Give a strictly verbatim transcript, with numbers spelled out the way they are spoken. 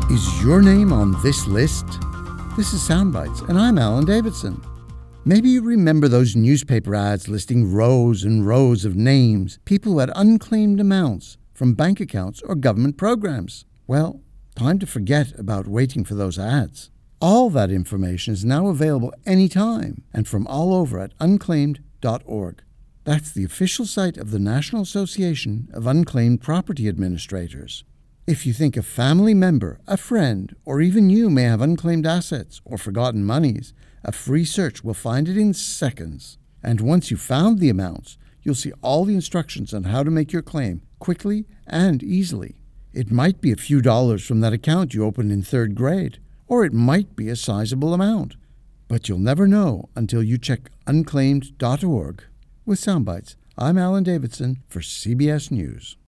Is your name on this list? This is Soundbites, and I'm Alan Davidson. Maybe you remember those newspaper ads listing rows and rows of names, people who had unclaimed amounts from bank accounts or government programs. Well, time to forget about waiting for those ads. All that information is now available anytime and from all over at unclaimed dot org. That's the official site of the National Association of Unclaimed Property Administrators. If you think a family member, a friend, or even you may have unclaimed assets or forgotten monies, a free search will find it in seconds. And once you've found the amounts, you'll see all the instructions on how to make your claim quickly and easily. It might be a few dollars from that account you opened in third grade, or it might be a sizable amount. But you'll never know until you check unclaimed dot org. With Soundbites, I'm Alan Davidson for C B S News.